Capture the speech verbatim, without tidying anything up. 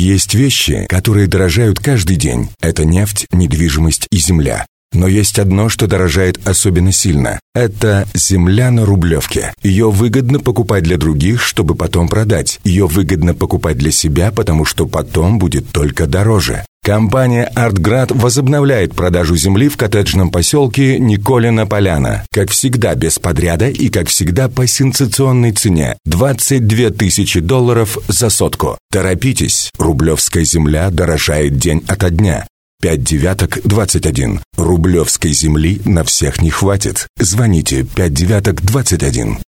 Есть вещи, которые дорожают каждый день. Это нефть, недвижимость и земля. Но есть одно, что дорожает особенно сильно. Это земля на Рублевке. Ее выгодно покупать для других, чтобы потом продать. Ее выгодно покупать для себя, потому что потом будет только дороже. Компания «Артград» возобновляет продажу земли в коттеджном поселке Николина Поляна. Как всегда, без подряда и, как всегда, по сенсационной цене – двадцать две тысячи долларов за сотку. Торопитесь, рублевская земля дорожает день ото дня. пять девяток двадцать один. Рублевской земли на всех не хватит. Звоните пять девяток двадцать один.